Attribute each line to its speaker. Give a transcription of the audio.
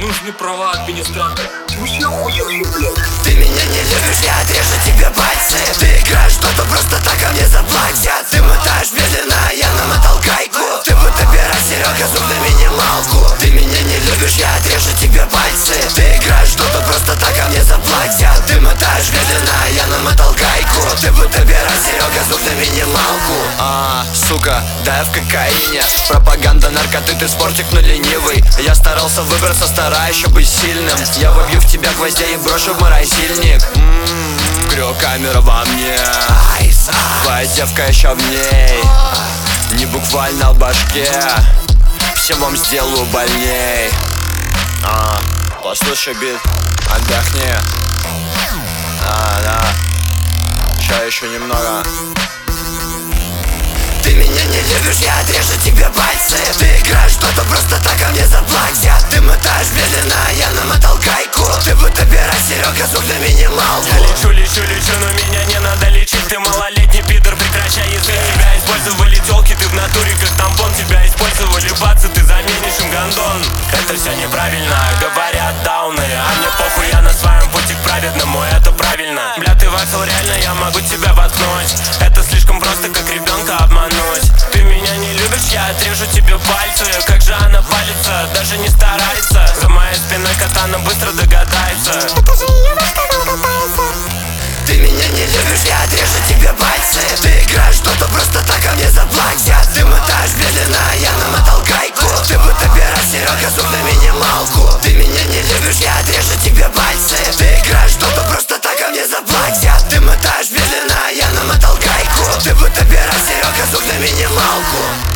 Speaker 1: Нужны права администратора. Вообще охуенный, блядь.
Speaker 2: Ты меня не любишь, я отрежу тебе пальцы. Ты играешь что-то просто так, а мне заплатят. Ты мотаешь медленно, а я намотал гайку. Ты будто пера, Серега, звук на минималку. Ты меня не любишь, я отрежу тебе пальцы. Ты играешь что-то просто так, а мне заплатят. Ты мотаешь медленно, а я намотал гайку. Ты будто пера, Серега, звук на минималку.
Speaker 3: Сука, да я в кокаине. Пропаганда, наркоты, ты спортик, но ленивый. Я старался выбраться, стараюсь еще быть сильным. Я вобью в тебя гвоздей и брошу в морозильник. Крю-камера во мне, твоя девка еще в ней. Не буквально в башке, всем вам сделаю больней. Послушай бит, отдохни. Да, еще немного.
Speaker 2: Ты меня не любишь, я отрежу тебе пальцы. Ты играешь что-то просто так, а мне заплатят. Ты мотаешь медленно, а я намотал гайку. Ты будто пера, Серега, звук на минималку.
Speaker 4: Я лечу, но меня не надо лечить. Ты малолетний пидор, прекращай язык. Тебя использовали тёлки, ты в натуре как тампон. Тебя использовали бацы, ты заменишь им гондон. Это все неправильно, говорят дауны. А мне похуй, я на своем пути к праведному, это правильно. Бля, ты вафел, реально я могу тебя воткнуть. Это слишком просто, как ребенка обмануть. Ты меня не любишь, я отрежу тебе пальцы. Как же она палится, даже не старается. За моей спиной катана быстро догадается.
Speaker 5: Это же ее башка там катается.
Speaker 2: Ты меня не любишь, я отрежу тебе пальцы. Ты играешь что-то просто так, а мне заплатят. Ты мотаешь медленно, а я намотал гайку. Ты будто пера, Серега, звук на минималку. Ты меня не любишь, я отрежу тебе пальцы. Ты играешь что-то просто так, а мне заплатят. Ты мотаешь медленно, а я намотал гайку. Ты будто пера, Серега, звук на минималку.